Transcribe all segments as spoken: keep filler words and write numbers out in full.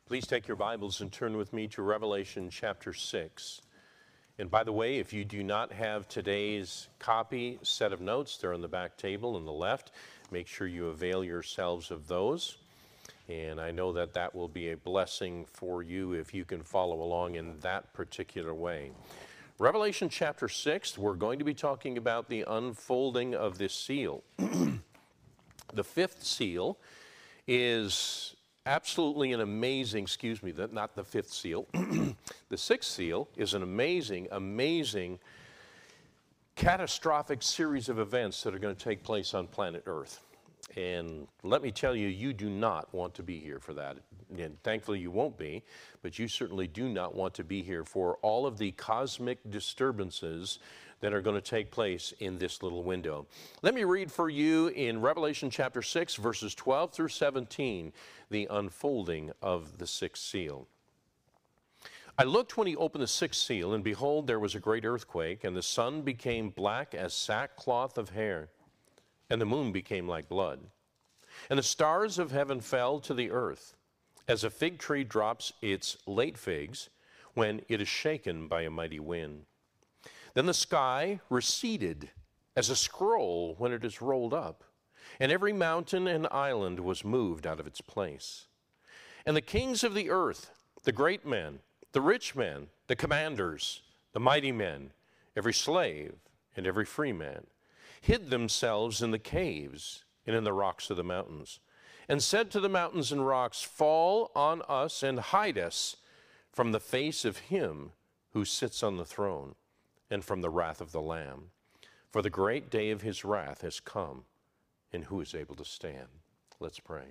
Please take your Bibles and turn with me to Revelation chapter six. And by the way, if you do not have today's copy set of notes, they're on the back table on the left. Make sure you avail yourselves of those. And I know that that will be a blessing for you if you can follow along in that particular way. Revelation chapter six, we're going to be talking about the unfolding of this seal. The fifth seal is absolutely an amazing, excuse me, not the fifth seal. The sixth seal is an amazing, amazing, catastrophic series of events that are going to take place on planet Earth. And let me tell you, you do not want to be here for that. And thankfully you won't be, but you certainly do not want to be here for all of the cosmic disturbances that are going to take place in this little window. Let me read for you in Revelation chapter six, verses twelve through seventeen, the unfolding of the sixth seal. I looked when he opened the sixth seal, and behold, there was a great earthquake, and the sun became black as sackcloth of hair, and the moon became like blood. And the stars of heaven fell to the earth, as a fig tree drops its late figs when it is shaken by a mighty wind. Then the sky receded as a scroll when it is rolled up, and every mountain and island was moved out of its place. And the kings of the earth, the great men, the rich men, the commanders, the mighty men, every slave and every free man, hid themselves in the caves and in the rocks of the mountains, and said to the mountains and rocks, fall on us and hide us from the face of him who sits on the throne, and from the wrath of the Lamb. For the great day of his wrath has come, and who is able to stand? Let's pray.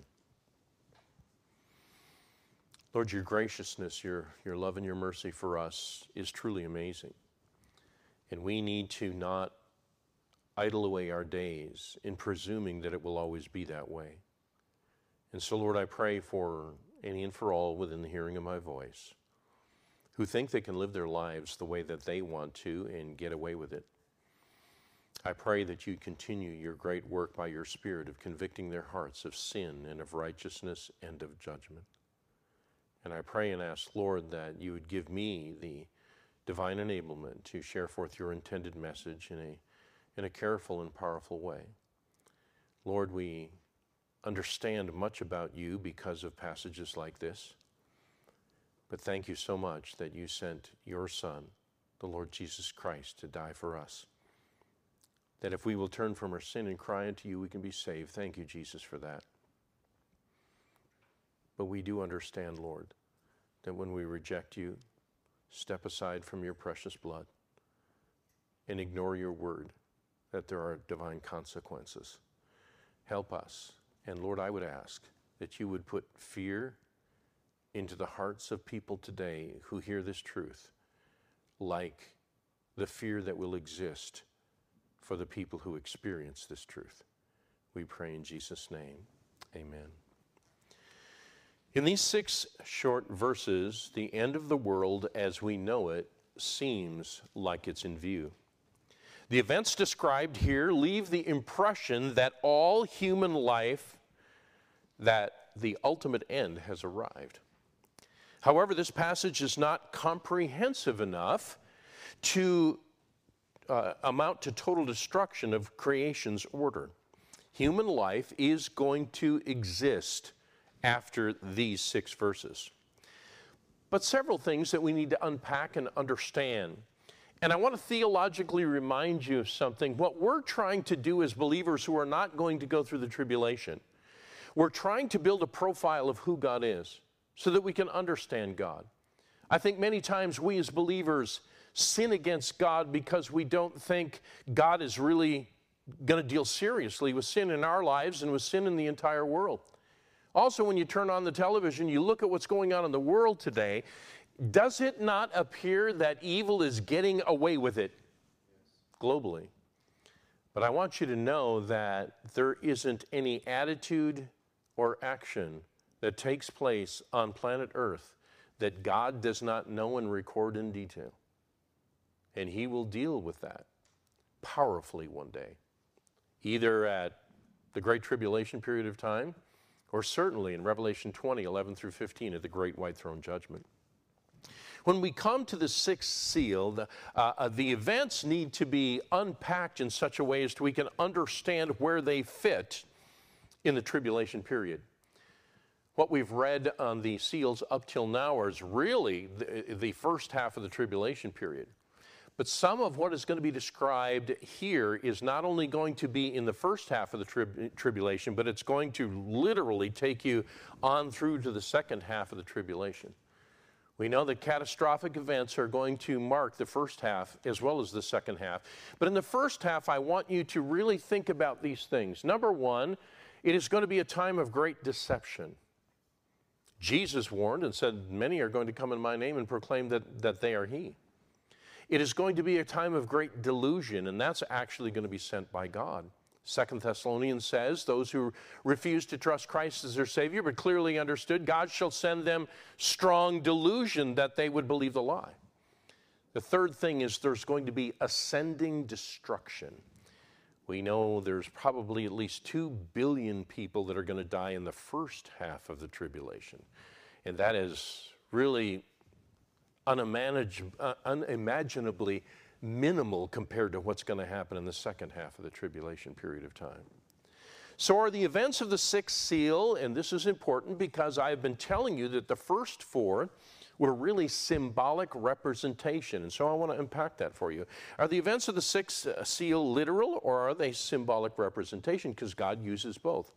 Lord, your graciousness, your, your love and your mercy for us is truly amazing. And we need to not idle away our days in presuming that it will always be that way. And so, Lord, I pray for any and for all within the hearing of my voice who think they can live their lives the way that they want to and get away with it. I pray that you continue your great work by your Spirit of convicting their hearts of sin and of righteousness and of judgment. And I pray and ask, Lord, that you would give me the divine enablement to share forth your intended message in a, in a careful and powerful way. Lord, we understand much about you because of passages like this. But thank you so much that you sent your Son, the Lord Jesus Christ, to die for us. That if we will turn from our sin and cry unto you, we can be saved. Thank you, Jesus, for that. But we do understand, Lord, that when we reject you, step aside from your precious blood, and ignore your word, that there are divine consequences. Help us. And Lord, I would ask that you would put fear into the hearts of people today who hear this truth, like the fear that will exist for the people who experience this truth. We pray in Jesus' name, amen. In these six short verses, the end of the world as we know it seems like it's in view. The events described here leave the impression that all human life, that the ultimate end has arrived. However, this passage is not comprehensive enough to uh, amount to total destruction of creation's order. Human life is going to exist after these six verses. But several things that we need to unpack and understand. And I want to theologically remind you of something. What we're trying to do as believers who are not going to go through the tribulation, we're trying to build a profile of who God is, so that we can understand God. I think many times we as believers sin against God because we don't think God is really going to deal seriously with sin in our lives and with sin in the entire world. Also, when you turn on the television, you look at what's going on in the world today, does it not appear that evil is getting away with it globally? But I want you to know that there isn't any attitude or action that takes place on planet Earth that God does not know and record in detail. And he will deal with that powerfully one day, either at the Great Tribulation period of time or certainly in Revelation twenty, eleven through fifteen at the great white throne judgment. When we come to the sixth seal, the, uh, uh, the events need to be unpacked in such a way as to we can understand where they fit in the tribulation period. What we've read on the seals up till now is really the, the first half of the tribulation period. But some of what is going to be described here is not only going to be in the first half of the trib- tribulation, but it's going to literally take you on through to the second half of the tribulation. We know that catastrophic events are going to mark the first half as well as the second half. But in the first half, I want you to really think about these things. Number one, it is going to be a time of great deception. Jesus warned and said, many are going to come in my name and proclaim that, that they are he. It is going to be a time of great delusion, and that's actually going to be sent by God. Second Thessalonians says, those who refuse to trust Christ as their Savior, but clearly understood, God shall send them strong delusion that they would believe the lie. The third thing is there's going to be ascending destruction. We know there's probably at least two billion people that are going to die in the first half of the tribulation. And that is really unimaginably, uh, unimaginably minimal compared to what's going to happen in the second half of the tribulation period of time. So are the events of the sixth seal, and this is important because I've been telling you that the first four were really symbolic representation, and so I want to unpack that for you. Are the events of the sixth seal literal, or are they symbolic representation? Because God uses both.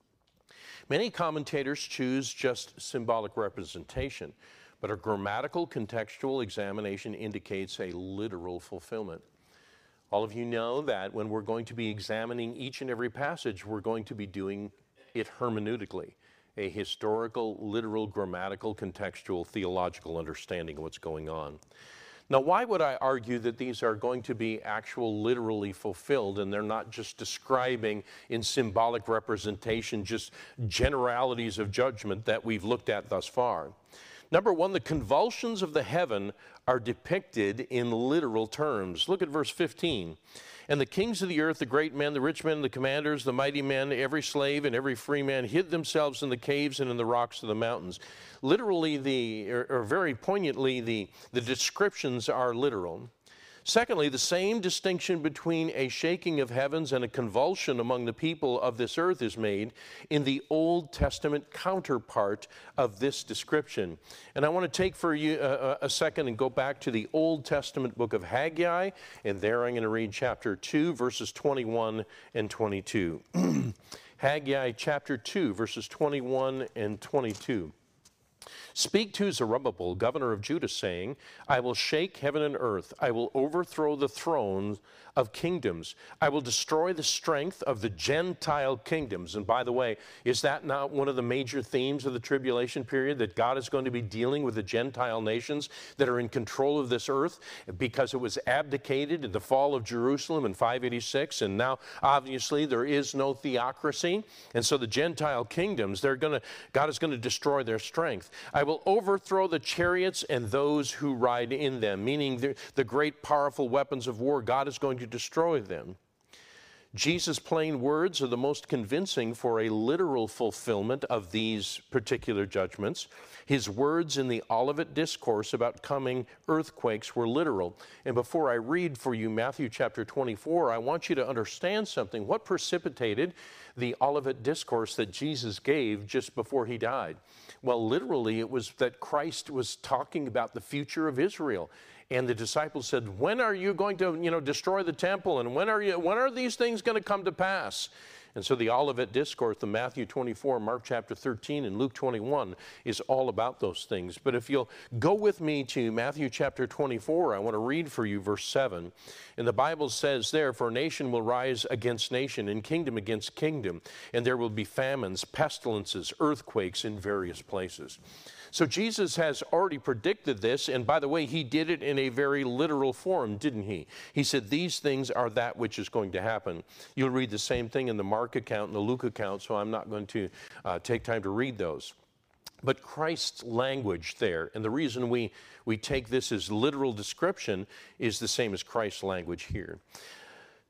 Many commentators choose just symbolic representation, but a grammatical contextual examination indicates a literal fulfillment. All of you know that when we're going to be examining each and every passage, we're going to be doing it hermeneutically, a historical, literal, grammatical, contextual, theological understanding of what's going on. Now, why would I argue that these are going to be actual, literally fulfilled, and they're not just describing in symbolic representation just generalities of judgment that we've looked at thus far? Number one, the convulsions of the heaven are depicted in literal terms. Look at verse fifteen. And the kings of the earth, the great men, the rich men, the commanders, the mighty men, every slave and every free man hid themselves in the caves and in the rocks of the mountains. Literally, the, or, or very poignantly, the, the descriptions are literal. Secondly, the same distinction between a shaking of heavens and a convulsion among the people of this earth is made in the Old Testament counterpart of this description. And I want to take for you a, a second and go back to the Old Testament book of Haggai, and there I'm going to read chapter two, verses twenty-one and twenty-two. Haggai chapter two, verses twenty-one and twenty-two. Speak to Zerubbabel, governor of Judah, saying, I will shake heaven and earth. I will overthrow the thrones of kingdoms. I will destroy the strength of the Gentile kingdoms. And by the way, is that not one of the major themes of the tribulation period, that God is going to be dealing with the Gentile nations that are in control of this earth because it was abdicated in the fall of Jerusalem in five eighty-six, and now obviously there is no theocracy, and so the Gentile kingdoms, they're going to, God is going to destroy their strength. I will overthrow the chariots and those who ride in them, meaning the, the great powerful weapons of war. God is going to destroy them. Jesus' plain words are the most convincing for a literal fulfillment of these particular judgments. His words in the Olivet Discourse about coming earthquakes were literal. And before I read for you Matthew chapter twenty-four, I want you to understand something. What precipitated the Olivet Discourse that Jesus gave just before he died? Well, literally, it was that Christ was talking about the future of Israel. And the disciples said, when are you going to, you know, destroy the temple? And when are you, when are these things going to come to pass? And so the Olivet Discourse, the Matthew twenty-four, Mark chapter thirteen, and Luke twenty-one is all about those things. But if you'll go with me to Matthew chapter twenty-four, I want to read for you verse seven. And the Bible says there, for nation will rise against nation, and kingdom against kingdom, and there will be famines, pestilences, earthquakes in various places. So Jesus has already predicted this, and by the way, he did it in a very literal form, didn't he? He said, these things are that which is going to happen. You'll read the same thing in the Mark account and the Luke account, so I'm not going to uh, take time to read those. But Christ's language there, and the reason we, we take this as literal description, is the same as Christ's language here.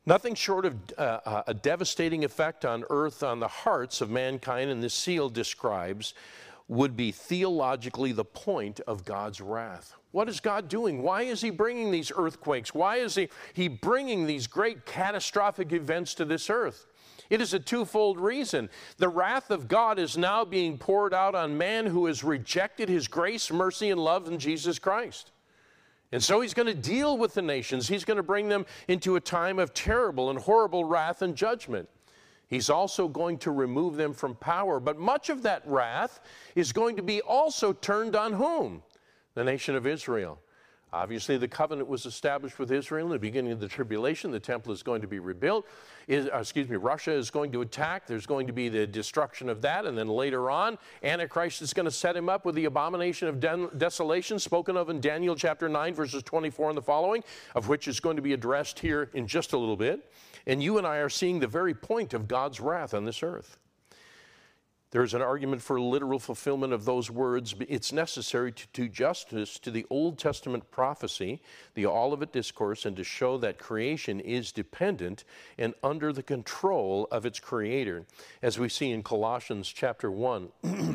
Nothing short of uh, a devastating effect on earth, on the hearts of mankind, and this seal describes, would be theologically the point of God's wrath. What is God doing? Why is he bringing these earthquakes? Why is he, he bringing these great catastrophic events to this earth? It is a twofold reason. The wrath of God is now being poured out on man who has rejected his grace, mercy, and love in Jesus Christ. And so he's going to deal with the nations. He's going to bring them into a time of terrible and horrible wrath and judgment. He's also going to remove them from power. But much of that wrath is going to be also turned on whom? The nation of Israel. Obviously, the covenant was established with Israel in the beginning of the tribulation. The temple is going to be rebuilt. Is, uh, excuse me, Russia is going to attack. There's going to be the destruction of that. And then later on, Antichrist is going to set him up with the abomination of de- desolation spoken of in Daniel chapter nine, verses twenty-four and the following, of which is going to be addressed here in just a little bit. And you and I are seeing the very point of God's wrath on this earth. There's an argument for literal fulfillment of those words. It's necessary to do justice to the Old Testament prophecy, the Olivet Discourse, and to show that creation is dependent and under the control of its creator, as we see in Colossians chapter one,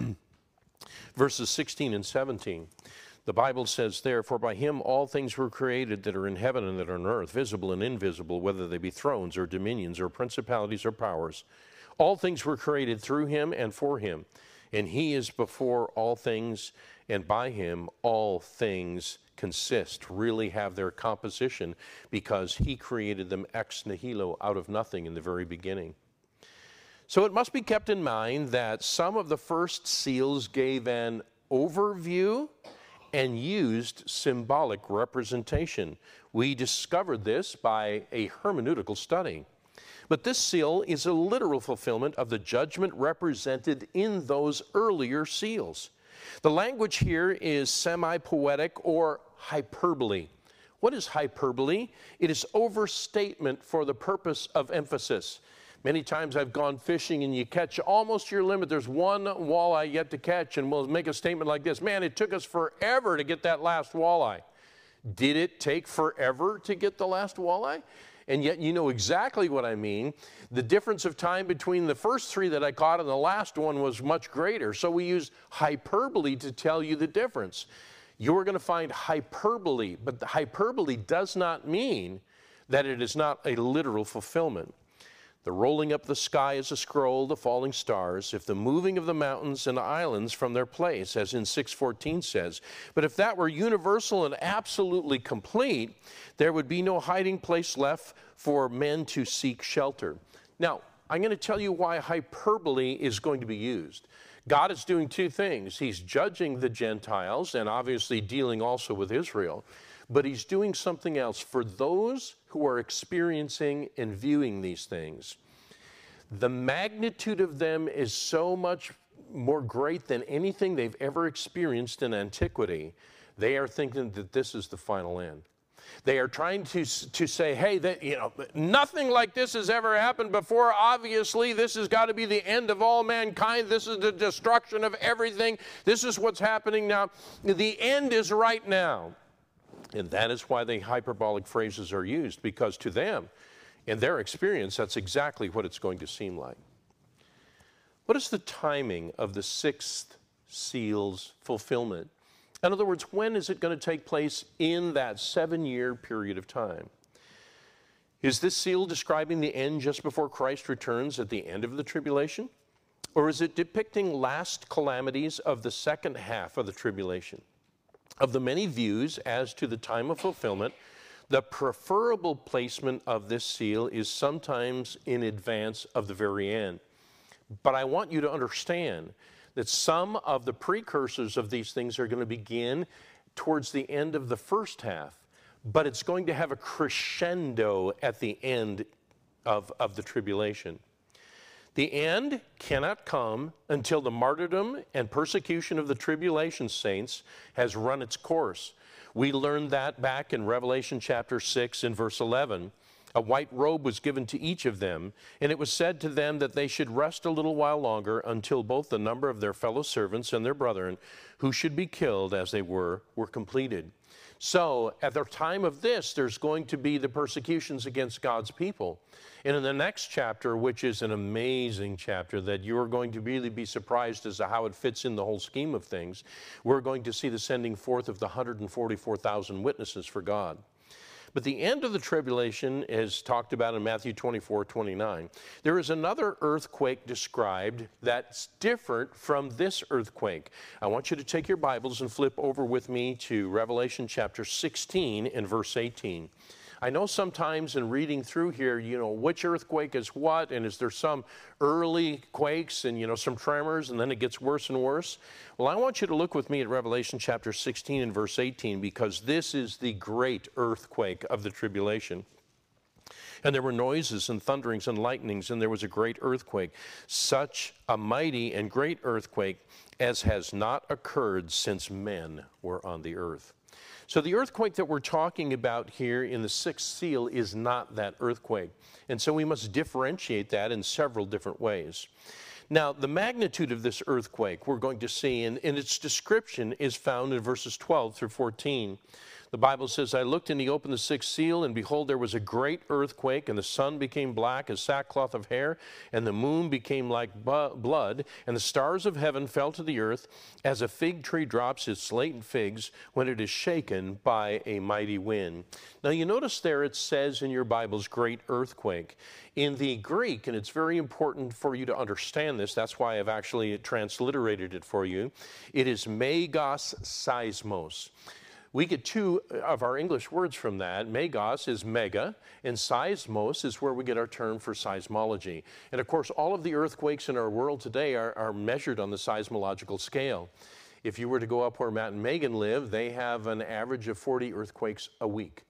verses sixteen and seventeen. The Bible says there, "For by him all things were created that are in heaven and that are on earth, visible and invisible, whether they be thrones or dominions or principalities or powers. All things were created through him and for him, and he is before all things, and by him all things consist," really have their composition, because he created them ex nihilo, out of nothing in the very beginning. So it must be kept in mind that some of the first seals gave an overview and used symbolic representation. We discovered this by a hermeneutical study. But this seal is a literal fulfillment of the judgment represented in those earlier seals. The language here is semi-poetic or hyperbole. What is hyperbole? It is overstatement for the purpose of emphasis. Many times I've gone fishing and you catch almost your limit. There's one walleye yet to catch, and we'll make a statement like this: "Man, it took us forever to get that last walleye." Did it take forever to get the last walleye? And yet you know exactly what I mean. The difference of time between the first three that I caught and the last one was much greater. So we use hyperbole to tell you the difference. You're going to find hyperbole, but the hyperbole does not mean that it is not a literal fulfillment. The rolling up the sky is a scroll, the falling stars, if the moving of the mountains and islands from their place, as in six fourteen says. But if that were universal and absolutely complete, there would be no hiding place left for men to seek shelter. Now, I'm going to tell you why hyperbole is going to be used. God is doing two things. He's judging the Gentiles and obviously dealing also with Israel. But he's doing something else for those who are experiencing and viewing these things. The magnitude of them is so much more great than anything they've ever experienced in antiquity. They are thinking that this is the final end. They are trying to, to say, hey, that, you know, nothing like this has ever happened before. Obviously, this has got to be the end of all mankind. This is the destruction of everything. This is what's happening now. The end is right now. And that is why the hyperbolic phrases are used, because to them, in their experience, that's exactly what it's going to seem like. What is the timing of the sixth seal's fulfillment? In other words, when is it going to take place in that seven-year period of time? Is this seal describing the end just before Christ returns at the end of the tribulation? Or is it depicting last calamities of the second half of the tribulation? Of the many views as to the time of fulfillment, the preferable placement of this seal is sometimes in advance of the very end. But I want you to understand that some of the precursors of these things are going to begin towards the end of the first half, but it's going to have a crescendo at the end of, of the tribulation. The end cannot come until the martyrdom and persecution of the tribulation saints has run its course. We learned that back in Revelation chapter six in verse eleven. A white robe was given to each of them, and it was said to them that they should rest a little while longer until both the number of their fellow servants and their brethren, who should be killed as they were, were completed. So at the time of this, there's going to be the persecutions against God's people. And in the next chapter, which is an amazing chapter that you're going to really be surprised as to how it fits in the whole scheme of things, we're going to see the sending forth of the one hundred forty-four thousand witnesses for God. But the end of the tribulation is talked about in Matthew twenty-four, twenty-nine. There is another earthquake described that's different from this earthquake. I want you to take your Bibles and flip over with me to Revelation chapter sixteen and verse eighteen. I know sometimes in reading through here, you know, which earthquake is what, and is there some early quakes and, you know, some tremors, and then it gets worse and worse? Well, I want you to look with me at Revelation chapter sixteen and verse eighteen, because this is the great earthquake of the tribulation. And there were noises and thunderings and lightnings, and there was a great earthquake, such a mighty and great earthquake as has not occurred since men were on the earth. So the earthquake that we're talking about here in the sixth seal is not that earthquake. And so we must differentiate that in several different ways. Now, the magnitude of this earthquake we're going to see, and, and its description is found in verses twelve through fourteen. The Bible says, I looked and he opened the sixth seal, and behold, there was a great earthquake, and the sun became black as sackcloth of hair, and the moon became like bu- blood, and the stars of heaven fell to the earth, as a fig tree drops its latent figs when it is shaken by a mighty wind. Now you notice there it says in your Bibles, great earthquake. In the Greek, and it's very important for you to understand this, that's why I've actually transliterated it for you, it is megos seismos. We get two of our English words from that. Megos is mega, and seismos is where we get our term for seismology. And of course, all of the earthquakes in our world today are, are measured on the seismological scale. If you were to go up where Matt and Megan live, they have an average of forty earthquakes a week.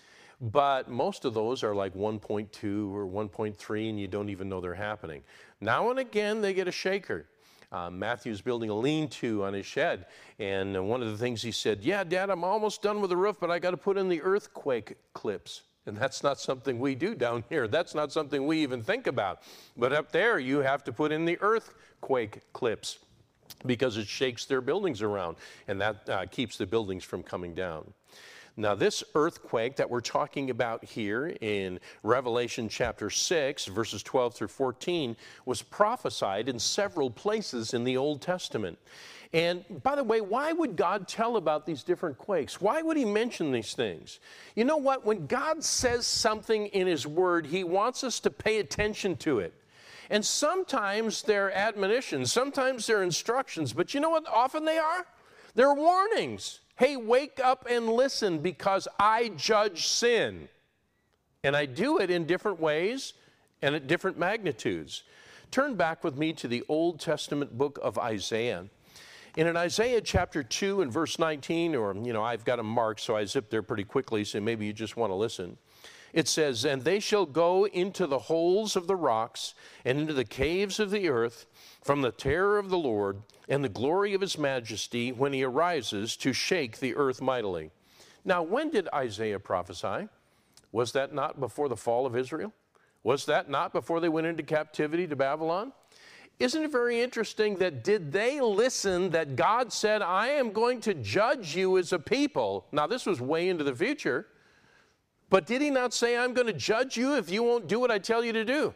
But most of those are like one point two or one point three, and you don't even know they're happening. Now and again, they get a shaker. Uh, Matthew's building a lean-to on his shed, and uh, one of the things he said, yeah, Dad, I'm almost done with the roof, but I got to put in the earthquake clips. And that's not something we do down here. That's not something we even think about. But up there, you have to put in the earthquake clips because it shakes their buildings around, and that uh, keeps the buildings from coming down. Now, this earthquake that we're talking about here in Revelation chapter six, verses twelve through fourteen, was prophesied in several places in the Old Testament. And by the way, why would God tell about these different quakes? Why would he mention these things? You know what? When God says something in his word, he wants us to pay attention to it. And sometimes they're admonitions, sometimes they're instructions, but you know what often they are? They're warnings. Hey, wake up and listen because I judge sin. And I do it in different ways and at different magnitudes. Turn back with me to the Old Testament book of Isaiah. And in Isaiah chapter two and verse nineteen, or, you know, I've got them marked, so I zipped there pretty quickly, so maybe you just want to listen. It says, and they shall go into the holes of the rocks and into the caves of the earth from the terror of the Lord and the glory of his majesty when he arises to shake the earth mightily. Now, when did Isaiah prophesy? Was that not before the fall of Israel? Was that not before they went into captivity to Babylon? Isn't it very interesting that did they listen that God said, I am going to judge you as a people? Now, this was way into the future. But did he not say, I'm going to judge you if you won't do what I tell you to do?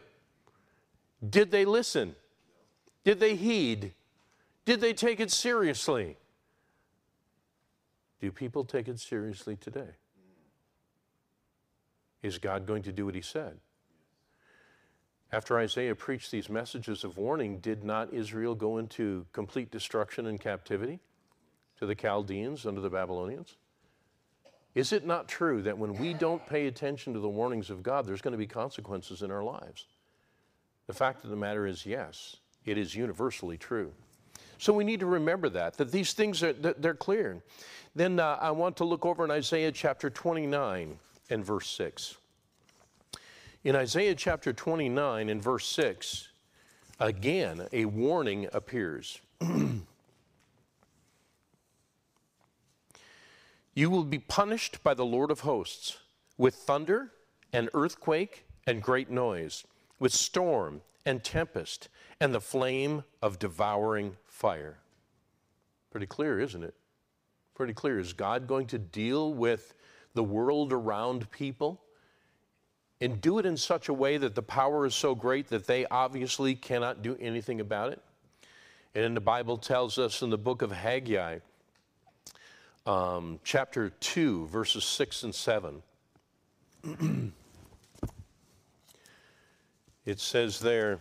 Did they listen? Did they heed? Did they take it seriously? Do people take it seriously today? Is God going to do what he said? After Isaiah preached these messages of warning, did not Israel go into complete destruction and captivity to the Chaldeans under the Babylonians? Is it not true that when we don't pay attention to the warnings of God, there's going to be consequences in our lives? The fact of the matter is, yes, it is universally true. So we need to remember that, that these things are, they're clear. Then uh, I want to look over in Isaiah chapter twenty-nine and verse six. In Isaiah chapter twenty-nine and verse six, again, a warning appears. You will be punished by the Lord of hosts with thunder and earthquake and great noise, with storm and tempest and the flame of devouring fire. Pretty clear, isn't it? pretty clear. Is God going to deal with the world around people and do it in such a way that the power is so great that they obviously cannot do anything about it? And then the Bible tells us in the book of Haggai, um, chapter two, verses six and seven, it says there,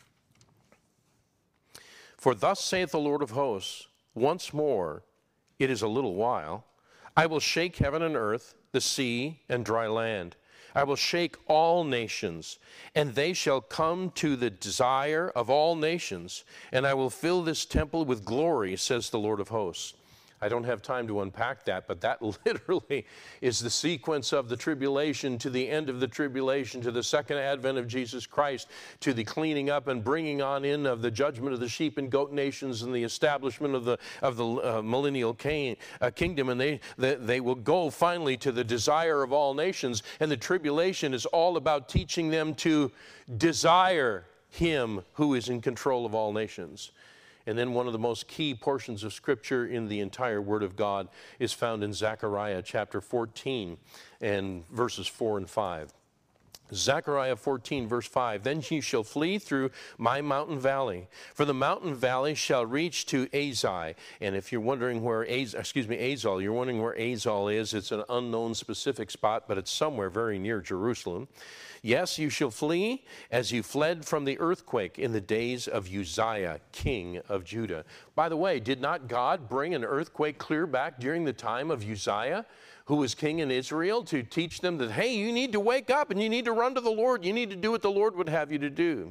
"For thus saith the Lord of hosts, once more, it is a little while, I will shake heaven and earth, the sea and dry land. I will shake all nations, and they shall come to the desire of all nations, and I will fill this temple with glory, says the Lord of hosts." I don't have time to unpack that, but that literally is the sequence of the tribulation to the end of the tribulation, to the second advent of Jesus Christ, to the cleaning up and bringing on in of the judgment of the sheep and goat nations and the establishment of the of the uh, millennial king, uh, kingdom. And they, they, they will go finally to the desire of all nations. And the tribulation is all about teaching them to desire him who is in control of all nations. And then one of the most key portions of Scripture in the entire Word of God is found in Zechariah chapter fourteen and verses four and five. Zechariah fourteen, verse five, "Then ye shall flee through my mountain valley, for the mountain valley shall reach to Azai." And if you're wondering where, Az- excuse me, Azal, you're wondering where Azal is, it's an unknown specific spot, but it's somewhere very near Jerusalem. "Yes, you shall flee as you fled from the earthquake in the days of Uzziah, king of Judah." By the way, did not God bring an earthquake clear back during the time of Uzziah, who was king in Israel, to teach them that, hey, you need to wake up and you need to run to the Lord. You need to do what the Lord would have you to do.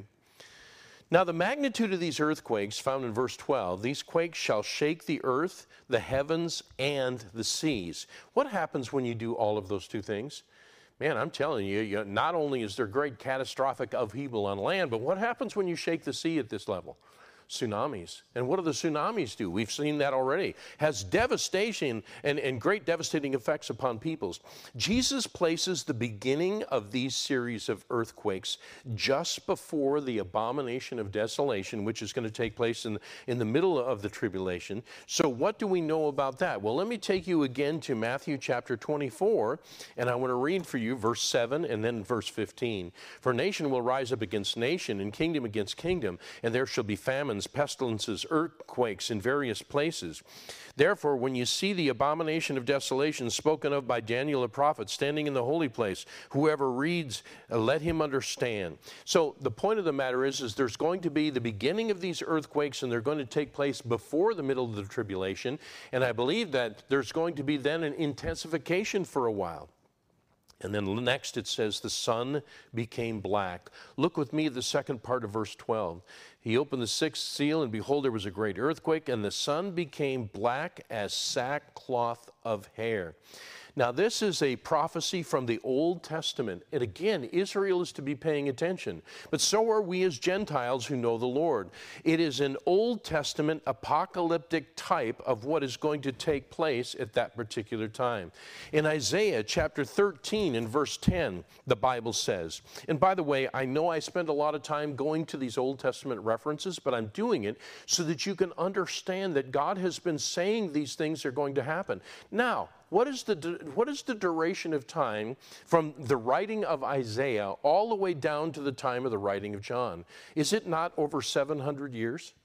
Now, the magnitude of these earthquakes found in verse twelve, "These quakes shall shake the earth, the heavens, and the seas." What happens when you do all of those two things? Man, I'm telling you, you, not only is there great catastrophic upheaval on land, but what happens when you shake the sea at this level? Tsunamis. And what do the tsunamis do? We've seen that already. Has devastation and, and great devastating effects upon peoples. Jesus places the beginning of these series of earthquakes just before the abomination of desolation, which is going to take place in, in the middle of the tribulation. So what do we know about that? Well, let me take you again to Matthew chapter twenty-four, and I want to read for you verse seven and then verse fifteen. "For nation will rise up against nation, and kingdom against kingdom, and there shall be famines, pestilences, earthquakes in various places. Therefore, when you see the abomination of desolation spoken of by Daniel the prophet standing in the holy place, whoever reads, uh, let him understand." So the point of the matter is, is there's going to be the beginning of these earthquakes, and they're going to take place before the middle of the tribulation. And I believe that there's going to be then an intensification for a while. And then next it says, "The sun became black." Look with me at the second part of verse twelve. "He opened the sixth seal, and behold, there was a great earthquake, and the sun became black as sackcloth of hair." Now, this is a prophecy from the Old Testament. And again, Israel is to be paying attention. But so are we as Gentiles who know the Lord. It is an Old Testament apocalyptic type of what is going to take place at that particular time. In Isaiah chapter thirteen and verse ten, the Bible says, and by the way, I know I spend a lot of time going to these Old Testament references, but I'm doing it so that you can understand that God has been saying these things are going to happen. Now, What is, the, what is the duration of time from the writing of Isaiah all the way down to the time of the writing of John? Is it not over seven hundred years?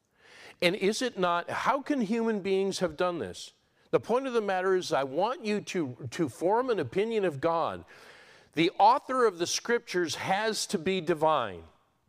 And is it not, how can human beings have done this? The point of the matter is, I want you to, to form an opinion of God. The author of the Scriptures has to be divine,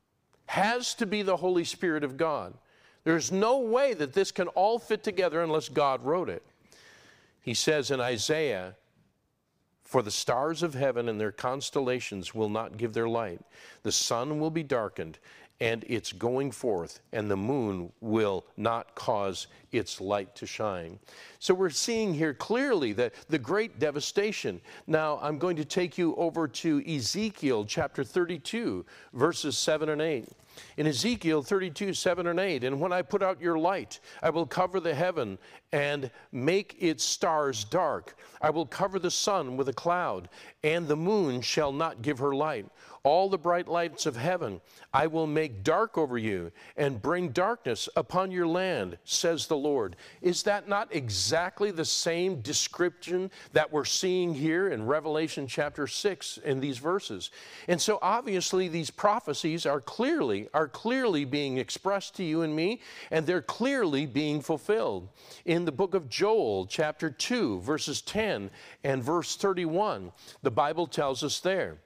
has to be the Holy Spirit of God. There's no way that this can all fit together unless God wrote it. He says in Isaiah, "For the stars of heaven and their constellations will not give their light. The sun will be darkened, and its going forth, and the moon will not cause its light to shine." So we're seeing here clearly that the great devastation. Now I'm going to take you over to Ezekiel chapter thirty-two, verses seven and eight. In Ezekiel thirty-two, seven and eight, and when I put out your light, I will cover the heaven and make its stars dark. I will cover the sun with a cloud, and the moon shall not give her light. All the bright lights of heaven I will make dark over you and bring darkness upon your land, says the Lord. Is that not exactly the same description that we're seeing here in Revelation chapter six in these verses? And so obviously these prophecies are clearly, are clearly being expressed to you and me, and they're clearly being fulfilled. In the book of Joel chapter two, verses ten and verse thirty-one, the Bible tells us there,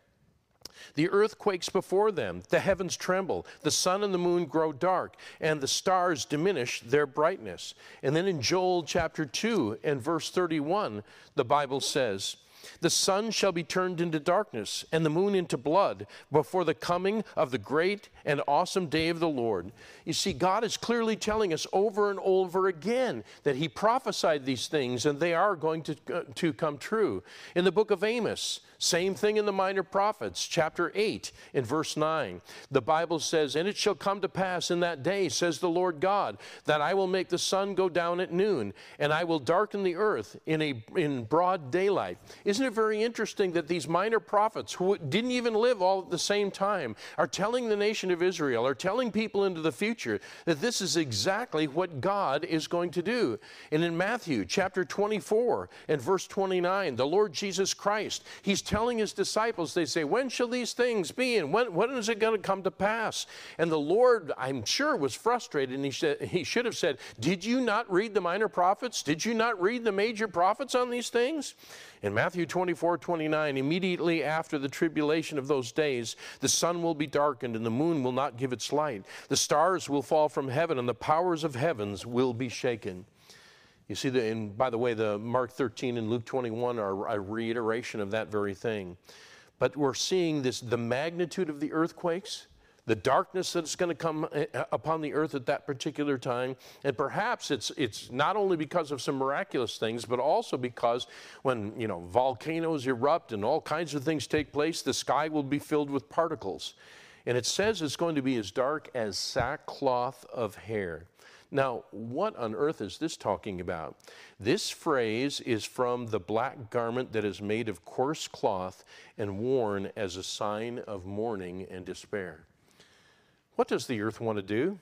the earth quakes before them, the heavens tremble, the sun and the moon grow dark, and the stars diminish their brightness. And then in Joel chapter two and verse thirty-one, the Bible says, the sun shall be turned into darkness and the moon into blood before the coming of the great and awesome day of the Lord. You see, God is clearly telling us over and over again that he prophesied these things and they are going to, uh, to come true. In the book of Amos, same thing in the Minor Prophets, chapter eight and verse nine. The Bible says, and it shall come to pass in that day, says the Lord God, that I will make the sun go down at noon, and I will darken the earth in, a, in broad daylight. Isn't it very interesting that these minor prophets, who didn't even live all at the same time, are telling the nation of Israel, are telling people into the future that this is exactly what God is going to do. And in Matthew chapter twenty-four and verse twenty-nine, the Lord Jesus Christ, he's telling his disciples, they say, when shall these things be, and when, when is it going to come to pass? And the Lord, I'm sure, was frustrated, and he, said, he should have said, did you not read the minor prophets? Did you not read the major prophets on these things? In Matthew twenty-four, twenty-nine, immediately after the tribulation of those days, the sun will be darkened and the moon will not give its light. The stars will fall from heaven and the powers of heavens will be shaken. You see, the, and by the way, the Mark thirteen and Luke twenty-one are a reiteration of that very thing. But we're seeing this, the magnitude of the earthquakes, the darkness that's going to come upon the earth at that particular time. And perhaps it's it's not only because of some miraculous things, but also because when, you know, volcanoes erupt and all kinds of things take place, the sky will be filled with particles. And it says it's going to be as dark as sackcloth of hair. Now, what on earth is this talking about? This phrase is from the black garment that is made of coarse cloth and worn as a sign of mourning and despair. What does the earth want to do?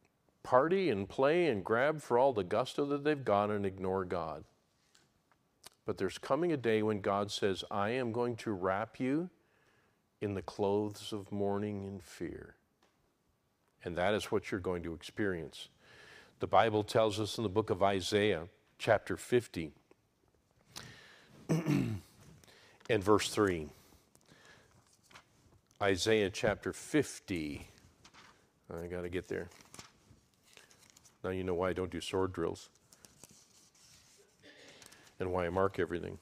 Party and play and grab for all the gusto that they've got and ignore God. But there's coming a day when God says, I am going to wrap you in the clothes of mourning and fear. And that is what you're going to experience. The Bible tells us in the book of Isaiah, chapter fifty, and verse three. Isaiah chapter fifty. I got to get there. Now you know why I don't do sword drills and why I mark everything.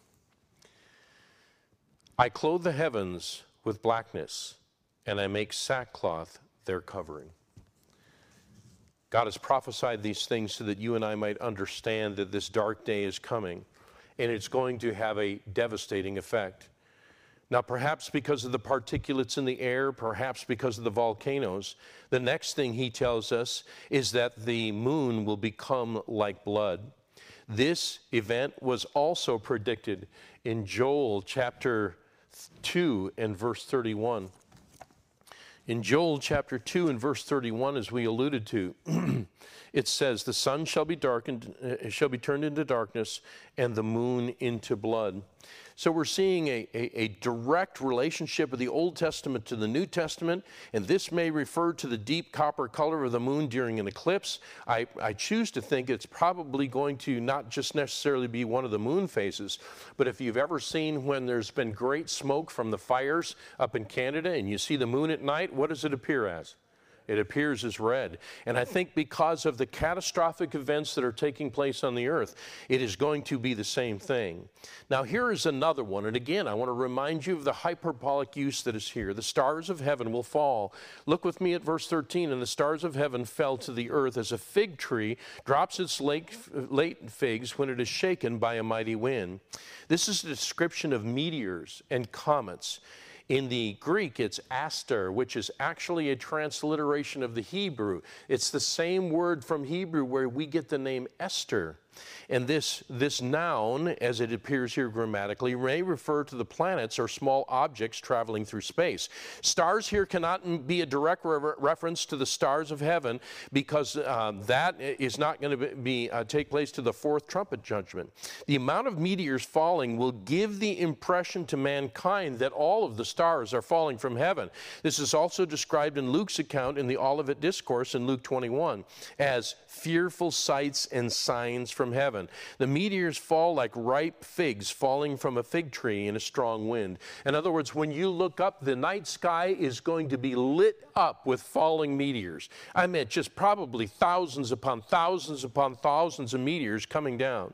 I clothe the heavens with blackness, and I make sackcloth their covering. God has prophesied these things so that you and I might understand that this dark day is coming, and it's going to have a devastating effect. Now, perhaps because of the particulates in the air, perhaps because of the volcanoes, the next thing he tells us is that the moon will become like blood. This event was also predicted in Joel chapter two and verse thirty-one. In Joel chapter two and verse thirty-one, as we alluded to, it says, the sun shall be darkened, uh, shall be turned into darkness, and the moon into blood. So we're seeing a, a, a direct relationship of the Old Testament to the New Testament, and this may refer to the deep copper color of the moon during an eclipse. I, I choose to think it's probably going to not just necessarily be one of the moon phases, but if you've ever seen when there's been great smoke from the fires up in Canada and you see the moon at night, what does it appear as? It appears as red. And I think because of the catastrophic events that are taking place on the earth, it is going to be the same thing. Now, here is another one. And again, I want to remind you of the hyperbolic use that is here. The stars of heaven will fall. Look with me at verse thirteen. And the stars of heaven fell to the earth as a fig tree drops its late, late figs when it is shaken by a mighty wind. This is a description of meteors and comets. In the Greek, it's aster, which is actually a transliteration of the Hebrew. It's the same word from Hebrew where we get the name Esther. And this, this noun, as it appears here grammatically, may refer to the planets or small objects traveling through space. Stars here cannot be a direct re reference to the stars of heaven, because uh, that is not going to be uh, take place to the fourth trumpet judgment. The amount of meteors falling will give the impression to mankind that all of the stars are falling from heaven. This is also described in Luke's account in the Olivet Discourse in Luke twenty-one as fearful sights and signs from heaven. The meteors fall like ripe figs falling from a fig tree in a strong wind. In other words, when you look up, the night sky is going to be lit up with falling meteors. I mean, just probably thousands upon thousands upon thousands of meteors coming down.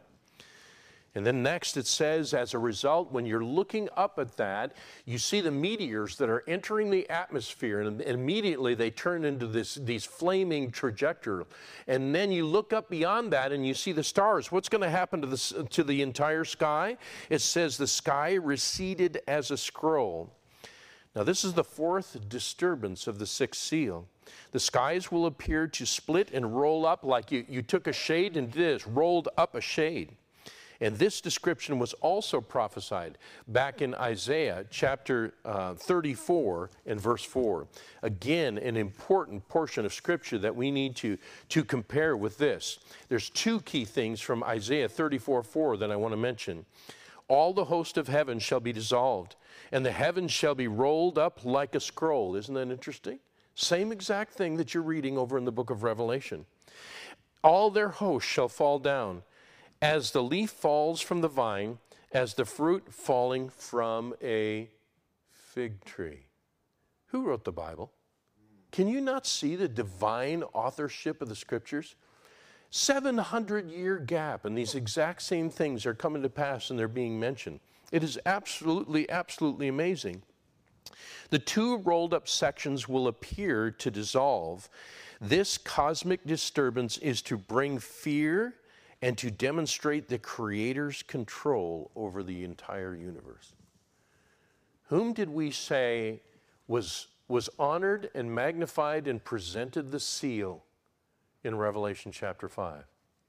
And then next it says, as a result, when you're looking up at that, you see the meteors that are entering the atmosphere, and immediately they turn into this, these flaming trajectory. And then you look up beyond that and you see the stars. What's going to happen to the, to the entire sky? It says the sky receded as a scroll. Now this is the fourth disturbance of the sixth seal. The skies will appear to split and roll up like you, you took a shade and did this, rolled up a shade. And this description was also prophesied back in Isaiah chapter uh, thirty-four and verse four. Again, an important portion of Scripture that we need to, to compare with this. There's two key things from Isaiah thirty-four four that I want to mention. All the host of heaven shall be dissolved, and the heavens shall be rolled up like a scroll. Isn't that interesting? Same exact thing that you're reading over in the book of Revelation. All their hosts shall fall down, as the leaf falls from the vine, as the fruit falling from a fig tree. Who wrote the Bible? Can you not see the divine authorship of the Scriptures? seven hundred year gap, and these exact same things are coming to pass and they're being mentioned. It is absolutely, absolutely amazing. The two rolled up sections will appear to dissolve. This cosmic disturbance is to bring fear and to demonstrate the Creator's control over the entire universe. Whom did we say was, was honored and magnified and presented the seal in Revelation chapter five?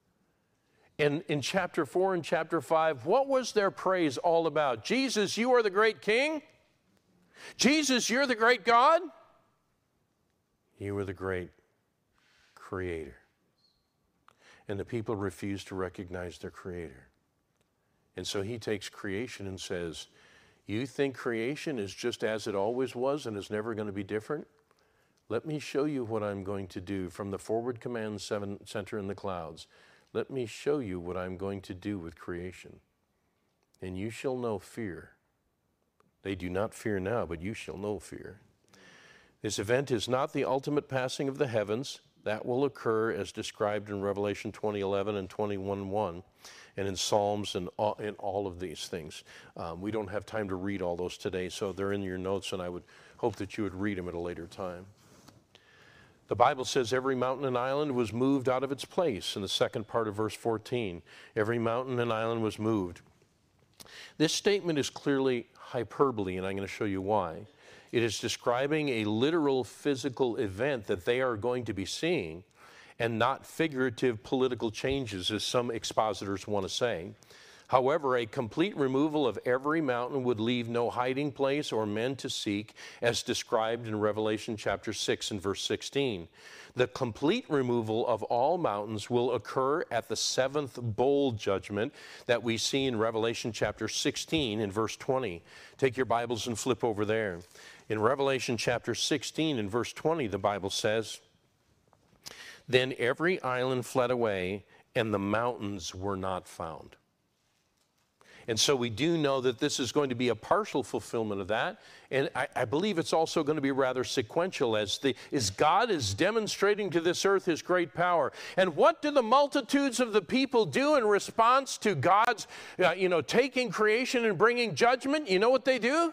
In, in chapter four and chapter five, what was their praise all about? Jesus, you are the great King. Jesus, you're the great God. You are the great Creator. And the people refuse to recognize their Creator. And so he takes creation and says, you think creation is just as it always was and is never going to be different? Let me show you what I'm going to do from the forward command center in the clouds. Let me show you what I'm going to do with creation. And you shall know fear. They do not fear now, but you shall know fear. This event is not the ultimate passing of the heavens. That will occur as described in Revelation twenty eleven and twenty-one one, and in Psalms and all, in all of these things. Um, we don't have time to read all those today, so they're in your notes, and I would hope that you would read them at a later time. The Bible says every mountain and island was moved out of its place in the second part of verse fourteen. Every mountain and island was moved. This statement is clearly hyperbole, and I'm going to show you why. It is describing a literal physical event that they are going to be seeing, and not figurative political changes, as some expositors want to say. However, a complete removal of every mountain would leave no hiding place or men to seek, as described in Revelation chapter six and verse sixteen. The complete removal of all mountains will occur at the seventh bowl judgment that we see in Revelation chapter sixteen and verse twenty. Take your Bibles and flip over there. In Revelation chapter sixteen and verse twenty, the Bible says, then every island fled away, and the mountains were not found. And so we do know that this is going to be a partial fulfillment of that. And I, I believe it's also going to be rather sequential as, the, as God is demonstrating to this earth his great power. And what do the multitudes of the people do in response to God's, uh, you know, taking creation and bringing judgment? You know what they do?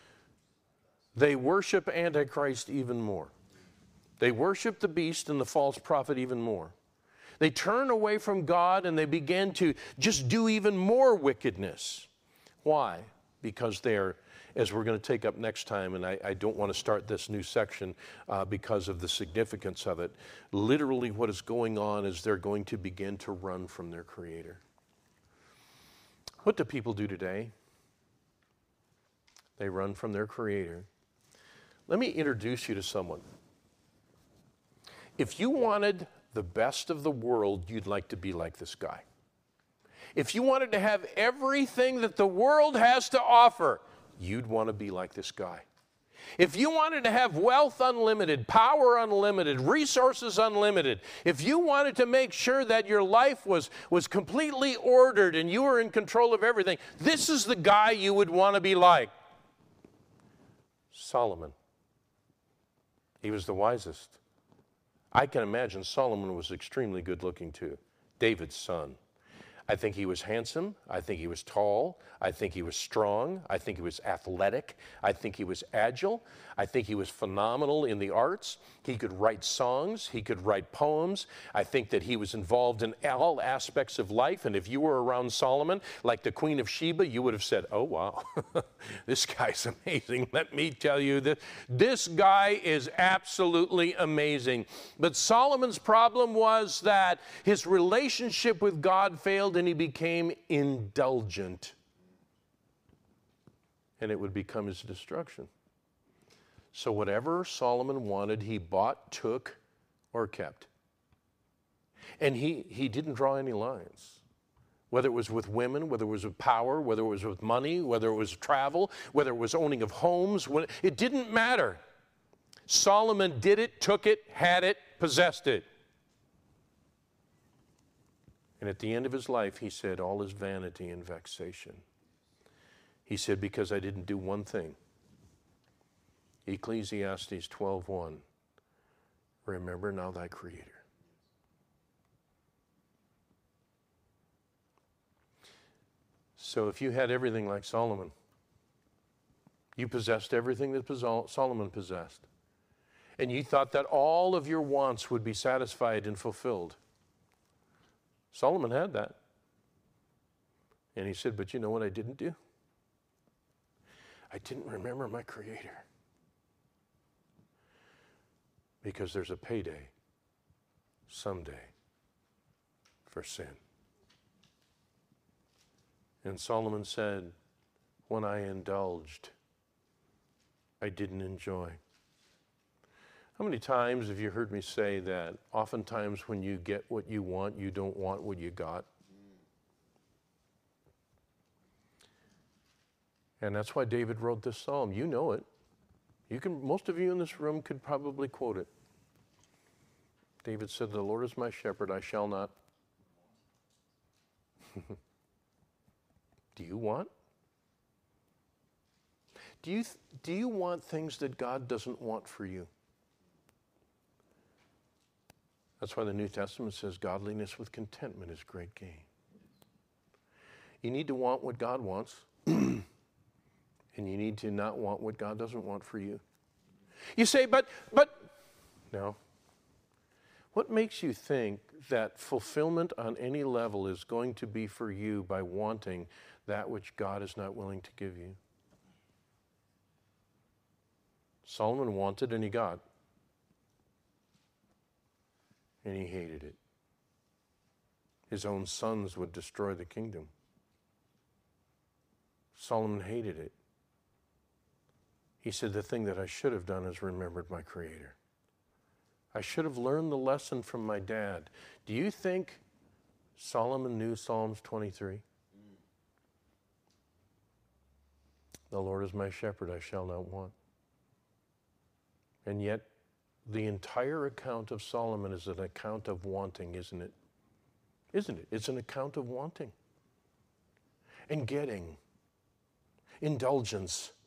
They worship Antichrist even more. They worship the beast and the false prophet even more. They turn away from God and they begin to just do even more wickedness. Why? Because they're as we're going to take up next time, and I, I don't want to start this new section uh, because of the significance of it. Literally what is going on is they're going to begin to run from their Creator. What do people do today? They run from their Creator. Let me introduce you to someone. If you wanted the best of the world, you'd like to be like this guy. If you wanted to have everything that the world has to offer, you'd want to be like this guy. If you wanted to have wealth unlimited, power unlimited, resources unlimited, if you wanted to make sure that your life was, was completely ordered and you were in control of everything, this is the guy you would want to be like. Solomon. He was the wisest. I can imagine Solomon was extremely good looking too. David's son. I think he was handsome. I think he was tall. I think he was strong. I think he was athletic. I think he was agile. I think he was phenomenal in the arts. He could write songs. He could write poems. I think that he was involved in all aspects of life. And if you were around Solomon, like the Queen of Sheba, you would have said, oh, wow, this guy's amazing. Let me tell you this. This guy is absolutely amazing. But Solomon's problem was that his relationship with God failed and he became indulgent. And it would become his destruction. So whatever Solomon wanted, he bought, took, or kept. And he, he didn't draw any lines. Whether it was with women, whether it was with power, whether it was with money, whether it was travel, whether it was owning of homes, it didn't matter. Solomon did it, took it, had it, possessed it. And at the end of his life, he said, all is vanity and vexation. He said, because I didn't do one thing. Ecclesiastes twelve one. Remember now thy Creator. So if you had everything like Solomon, you possessed everything that Solomon possessed, and you thought that all of your wants would be satisfied and fulfilled. Solomon had that. And he said, but you know what I didn't do? I didn't remember my Creator. Because there's a payday someday for sin. And Solomon said, when I indulged, I didn't enjoy. How many times have you heard me say that oftentimes when you get what you want, you don't want what you got? And that's why David wrote this psalm. You know it. You can, most of you in this room could probably quote it. David said, the Lord is my shepherd, I shall not. Do you want? Do you, do you want things that God doesn't want for you? That's why the New Testament says godliness with contentment is great gain. You need to want what God wants, and you need to not want what God doesn't want for you. You say, but, but, no. What makes you think that fulfillment on any level is going to be for you by wanting that which God is not willing to give you? Solomon wanted and he got. And he hated it. His own sons would destroy the kingdom. Solomon hated it. He said, the thing that I should have done is remembered my Creator. I should have learned the lesson from my dad. Do you think Solomon knew Psalms twenty-three? The Lord is my shepherd, I shall not want. And yet, the entire account of Solomon is an account of wanting, isn't it? Isn't it? It's an account of wanting and getting, indulgence,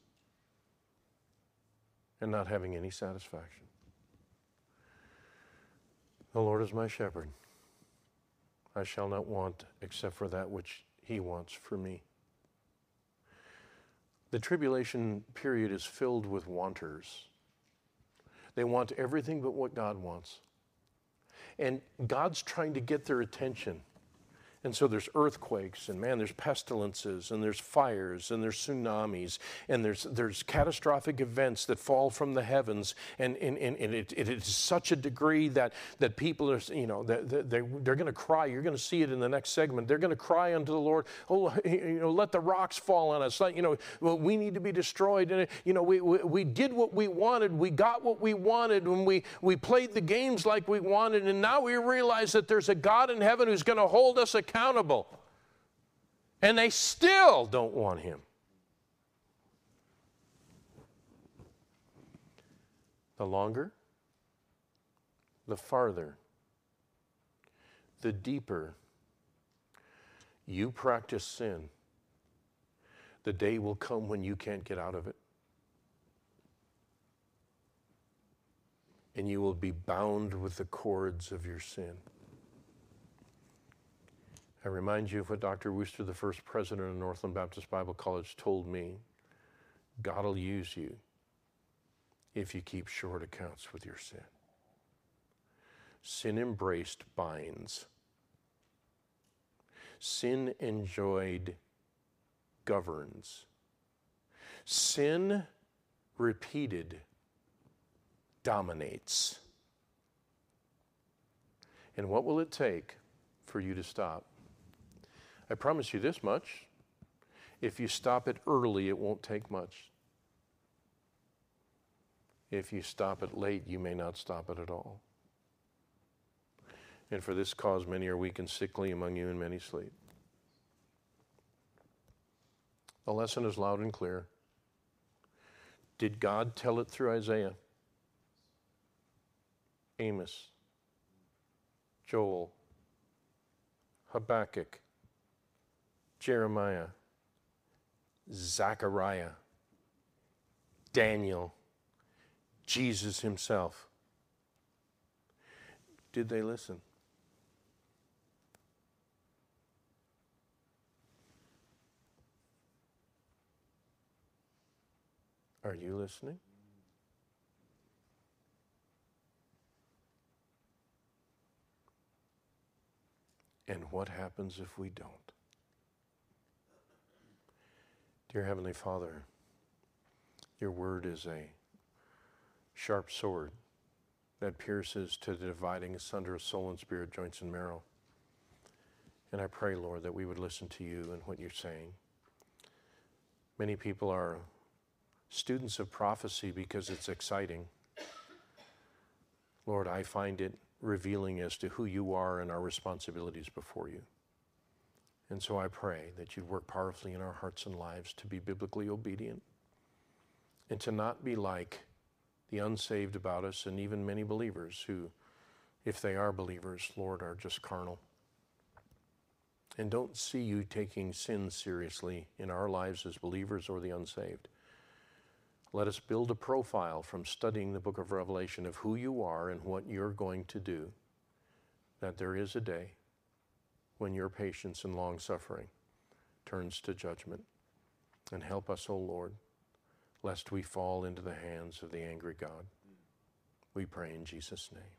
and not having any satisfaction. The Lord is my shepherd. I shall not want except for that which He wants for me. The tribulation period is filled with wanters. They want everything but what God wants. And God's trying to get their attention. And so there's earthquakes, and man, there's pestilences, and there's fires, and there's tsunamis, and there's there's catastrophic events that fall from the heavens, and, and, and, and it, it is such a degree that, that people are, you know, they, they, they're going to cry. You're going to see it in the next segment. They're going to cry unto the Lord, oh, you know, let the rocks fall on us. Let, you know, well, we need to be destroyed. And, you know, we, we, we did what we wanted. We got what we wanted when we, we played the games like we wanted, and now we realize that there's a God in heaven who's going to hold us accountable. And they still don't want him. The longer, the farther, the deeper you practice sin, the day will come when you can't get out of it. And you will be bound with the cords of your sin. I remind you of what Doctor Wooster, the first president of Northland Baptist Bible College, told me. God will use you if you keep short accounts with your sin. Sin embraced binds. Sin enjoyed governs. Sin repeated dominates. And what will it take for you to stop? I promise you this much. If you stop it early, it won't take much. If you stop it late, you may not stop it at all. And for this cause, many are weak and sickly among you, and many sleep. The lesson is loud and clear. Did God tell it through Isaiah, Amos, Joel, Habakkuk, Jeremiah, Zechariah, Daniel, Jesus himself? Did they listen? Are you listening? And what happens if we don't? Dear Heavenly Father, your word is a sharp sword that pierces to the dividing asunder of soul and spirit, joints and marrow. And I pray, Lord, that we would listen to you and what you're saying. Many people are students of prophecy because it's exciting. Lord, I find it revealing as to who you are and our responsibilities before you. And so I pray that you'd work powerfully in our hearts and lives to be biblically obedient and to not be like the unsaved about us, and even many believers who, if they are believers, Lord, are just carnal and don't see you taking sin seriously in our lives as believers or the unsaved. Let us build a profile from studying the book of Revelation of who you are and what you're going to do, that there is a day when your patience and long-suffering turns to judgment. And help us, O Lord, lest we fall into the hands of the angry God. We pray in Jesus' name.